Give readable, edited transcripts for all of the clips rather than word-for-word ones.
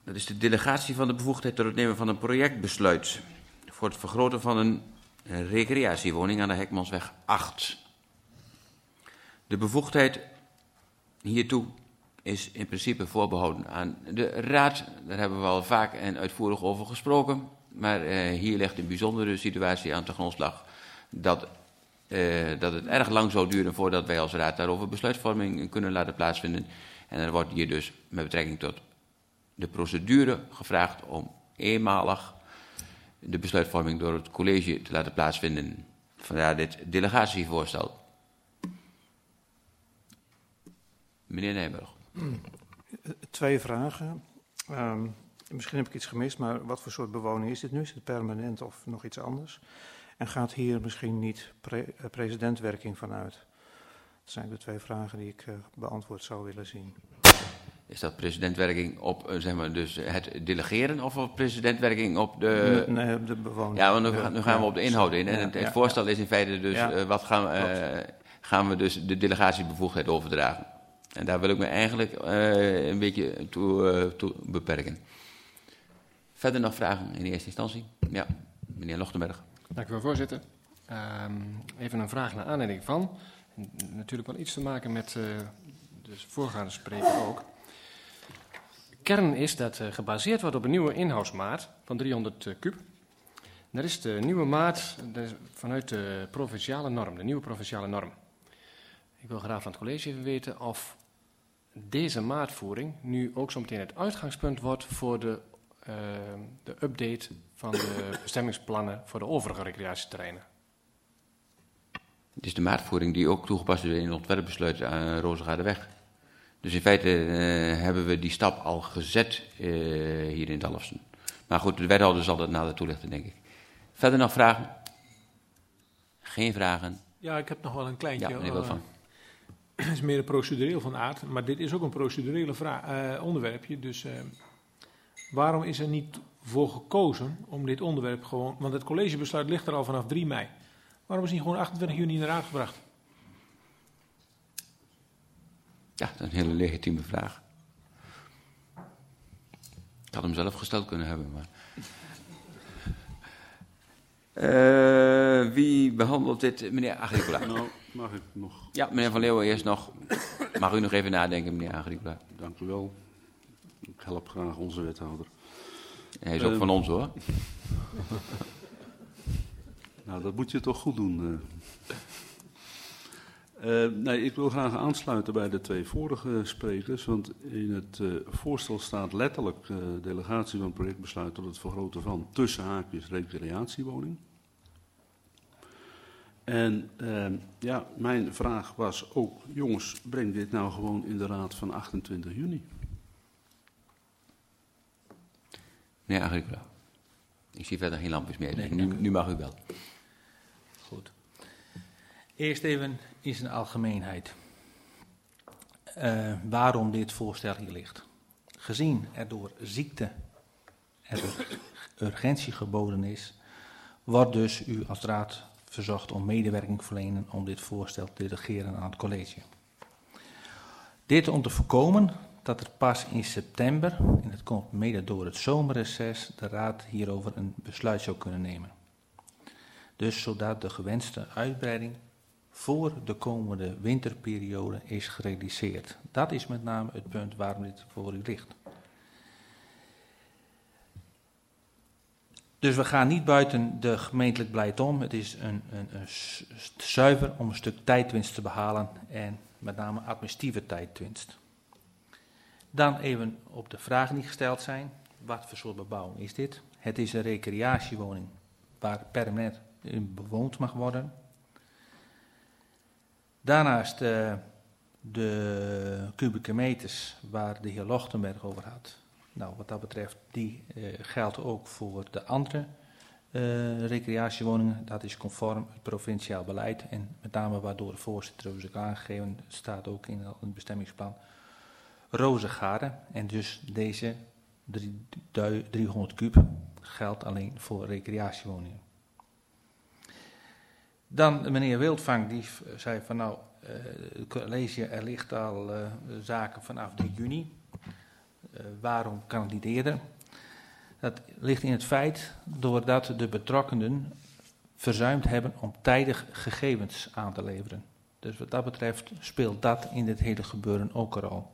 Dat is de delegatie van de bevoegdheid tot het nemen van een projectbesluit voor het vergroten van een recreatiewoning aan de Hekmansweg 8. De bevoegdheid hiertoe is in principe voorbehouden aan de Raad. Daar hebben we al vaak en uitvoerig over gesproken. Maar hier ligt een bijzondere situatie aan ten grondslag dat het erg lang zou duren voordat wij als Raad daarover besluitvorming kunnen laten plaatsvinden. En er wordt hier dus met betrekking tot de procedure gevraagd om eenmalig de besluitvorming door het college te laten plaatsvinden. Vandaar dit delegatievoorstel. Meneer Nijburg. 2 vragen. Misschien heb ik iets gemist, maar wat voor soort bewoning is dit nu? Is het permanent of nog iets anders? En gaat hier misschien niet precedentwerking vanuit? Dat zijn de 2 vragen die ik beantwoord zou willen zien. Is dat precedentwerking op zeg maar, dus het delegeren of op precedentwerking op de... Nee, op de bewoning. Ja, want nu gaan we op de inhoud in. En het voorstel is in feite dus, wat gaan we dus de delegatiebevoegdheid overdragen. En daar wil ik me eigenlijk een beetje toe beperken. Verder nog vragen in de eerste instantie? Ja, meneer Lochtenberg. Dank u wel, voorzitter. Even een vraag naar aanleiding van. Natuurlijk wel iets te maken met de voorgaande spreker ook. Kern is dat gebaseerd wordt op een nieuwe inhoudsmaat van 300 kub. Dat is de nieuwe maat vanuit de provinciale norm, de nieuwe provinciale norm. Ik wil graag van het college even weten of deze maatvoering nu ook zo meteen het uitgangspunt wordt voor de update van de bestemmingsplannen voor de overige recreatieterreinen. Het is de maatvoering die ook toegepast is in het ontwerpbesluit aan Rozengaardeweg. Dus in feite hebben we die stap al gezet hier in Dalfsen. Maar goed, de wethouder zal dat nader toelichten, denk ik. Verder nog vragen? Geen vragen? Ja, ik heb nog wel een kleintje. Ja, meneer Wildvan. Het is meer een procedureel van aard, maar dit is ook een procedurele onderwerpje. Dus waarom is er niet voor gekozen om dit onderwerp gewoon... Want het collegebesluit ligt er al vanaf 3 mei. Waarom is niet gewoon 28 juni in de raad gebracht? Ja, dat is een hele legitieme vraag. Ik had hem zelf gesteld kunnen hebben, maar... wie behandelt dit? Meneer Agricola. Nou, mag ik nog... Ja, meneer Van Leeuwen eerst nog. Mag u nog even nadenken, meneer Agricola? Dank u wel. Ik help graag onze wethouder. Hij is ook van ons, hoor. Nou, dat moet je toch goed doen. Nee, ik wil graag aansluiten bij de 2 vorige sprekers, want in het voorstel staat letterlijk delegatie van projectbesluit tot het vergroten van tussen haakjes recreatiewoning. En ja, mijn vraag was ook, jongens, breng dit nou gewoon in de raad van 28 juni. Meneer Agricola. Ik zie verder geen lampjes meer, dus Nee, nu mag u wel. Goed. Eerst even in zijn algemeenheid. Waarom dit voorstel hier ligt. Gezien er door ziekte urgentie geboden is, wordt dus u als raad verzocht om medewerking verlenen om dit voorstel te delegeren aan het college. Dit om te voorkomen dat er pas in september, en het komt mede door het zomerreces, de raad hierover een besluit zou kunnen nemen. Dus zodat de gewenste uitbreiding voor de komende winterperiode is gerealiseerd. Dat is met name het punt waarom dit voor u ligt. Dus we gaan niet buiten de gemeentelijk beleid om. Het is een zuiver om een stuk tijdwinst te behalen en met name administratieve tijdwinst. Dan even op de vragen die gesteld zijn. Wat voor soort bebouwing is dit? Het is een recreatiewoning waar permanent in bewoond mag worden. Daarnaast de kubieke meters waar de heer Lochtenberg over had. Nou, wat dat betreft, die geldt ook voor de andere recreatiewoningen. Dat is conform het provinciaal beleid en met name waardoor de voorzitter dus ook aangegeven, staat ook in het bestemmingsplan Rozengaarde. En dus deze 300 kub geldt alleen voor recreatiewoningen. Dan meneer Wildvang, die zei van nou, het college, er ligt al zaken vanaf 3 juni. waarom kandideerden. Dat ligt in het feit doordat de betrokkenen verzuimd hebben om tijdig gegevens aan te leveren. Dus wat dat betreft speelt dat in dit hele gebeuren ook een rol.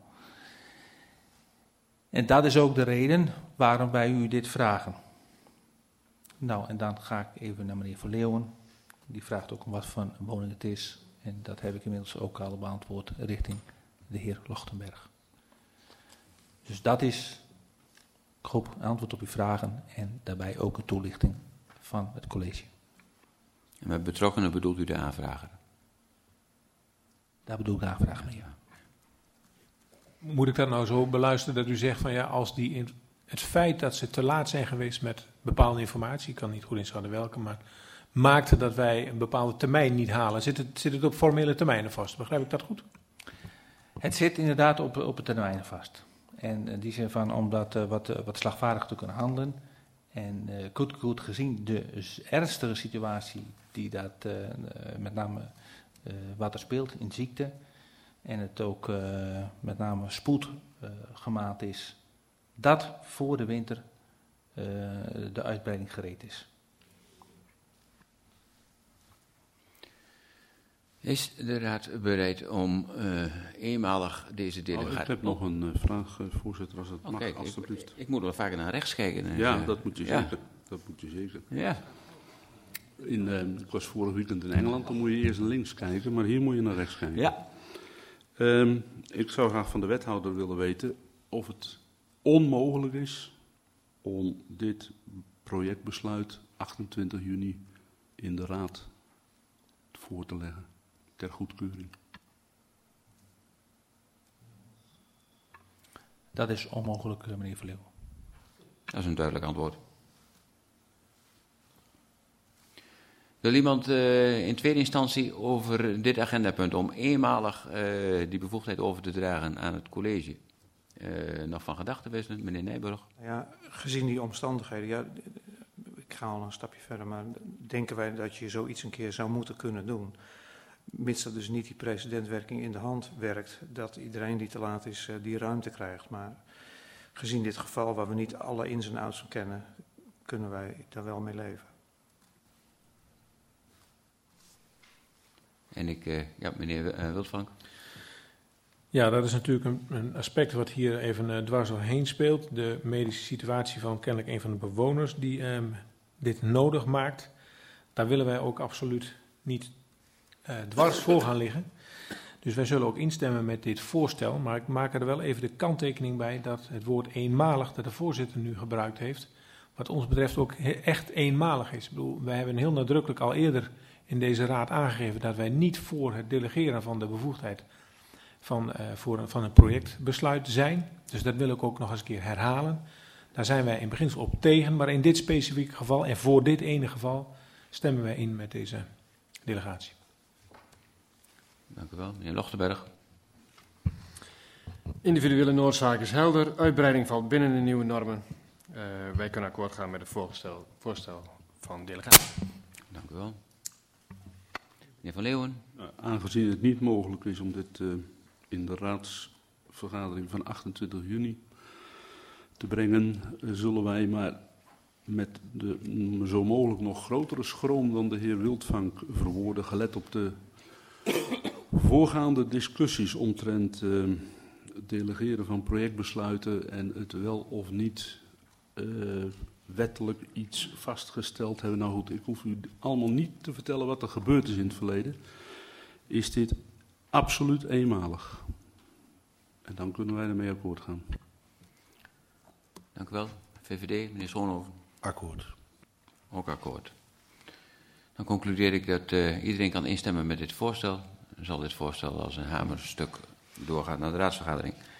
En dat is ook de reden waarom wij u dit vragen. Nou, en dan ga ik even naar meneer Verleeuwen. Die vraagt ook wat voor een woning het is. En dat heb ik inmiddels ook al beantwoord richting de heer Lochtenberg. Dus dat is, ik hoop, een antwoord op uw vragen en daarbij ook een toelichting van het college. En met betrokkenen bedoelt u de aanvrager? Daar bedoel ik de aanvraag mee, ja. Moet ik dat nou zo beluisteren dat u zegt van ja, als het feit dat ze te laat zijn geweest met bepaalde informatie, ik kan niet goed inschatten welke, maar maakte dat wij een bepaalde termijn niet halen. Zit het op formele termijnen vast? Begrijp ik dat goed? Het zit inderdaad op het termijn vast. En in die zin van om dat wat slagvaardig te kunnen handelen. En goed gezien de ernstige situatie die dat met name wat er speelt in ziekte. En het ook met name spoed gemaakt is. Dat voor de winter de uitbreiding gereed is. Is de raad bereid om eenmalig deze delegatie... Ik heb nog een vraag, voorzitter, als het mag, Kijk, alstublieft. ik moet wel vaker naar rechts kijken. Ja, dat moet je zeker. Dat moet je zeker. Ja. Ik was vorig weekend in Engeland, dan moet je eerst naar links kijken, maar hier moet je naar rechts kijken. Ja. Ik zou graag van de wethouder willen weten of het onmogelijk is om dit projectbesluit 28 juni in de raad voor te leggen ter goedkeuring. Dat is onmogelijk, meneer Verleeuwen. Dat is een duidelijk antwoord. Wil iemand in tweede instantie over dit agendapunt om eenmalig die bevoegdheid over te dragen aan het college nog van gedachten wisselen? Meneer Nijburg. Ja, gezien die omstandigheden, ja, ik ga al een stapje verder, maar denken wij dat je zoiets een keer zou moeten kunnen doen. Mits dat dus niet die precedentwerking in de hand werkt, dat iedereen die te laat is die ruimte krijgt. Maar gezien dit geval waar we niet alle ins en outs van kennen, kunnen wij daar wel mee leven. En meneer Wildvank. Ja, dat is natuurlijk een aspect wat hier even dwars doorheen speelt. De medische situatie van kennelijk een van de bewoners die dit nodig maakt. Daar willen wij ook absoluut niet dwars voor gaan liggen. Dus wij zullen ook instemmen met dit voorstel. Maar ik maak er wel even de kanttekening bij dat het woord eenmalig dat de voorzitter nu gebruikt heeft, wat ons betreft ook echt eenmalig is. Ik bedoel, wij hebben heel nadrukkelijk al eerder in deze raad aangegeven dat wij niet voor het delegeren van de bevoegdheid van een projectbesluit zijn. Dus dat wil ik ook nog eens een keer herhalen. Daar zijn wij in beginsel op tegen, maar in dit specifieke geval en voor dit ene geval stemmen wij in met deze delegatie. Dank u wel. Meneer Lochtenberg. Individuele noodzaak is helder. Uitbreiding valt binnen de nieuwe normen. Wij kunnen akkoord gaan met het voorstel van delegatie. Dank u wel. Meneer Van Leeuwen. Aangezien het niet mogelijk is om dit in de raadsvergadering van 28 juni te brengen, zullen wij maar met de zo mogelijk nog grotere schroom dan de heer Wildvank verwoorden, gelet op de voorgaande discussies omtrent het delegeren van projectbesluiten en het wel of niet wettelijk iets vastgesteld hebben. Nou goed, ik hoef u allemaal niet te vertellen wat er gebeurd is in het verleden. Is dit absoluut eenmalig. En dan kunnen wij ermee akkoord gaan. Dank u wel. VVD, meneer Schoonhoven. Akkoord. Ook akkoord. Dan concludeer ik dat iedereen kan instemmen met dit voorstel. Dan zal dit voorstel als een hamerstuk doorgaan naar de raadsvergadering.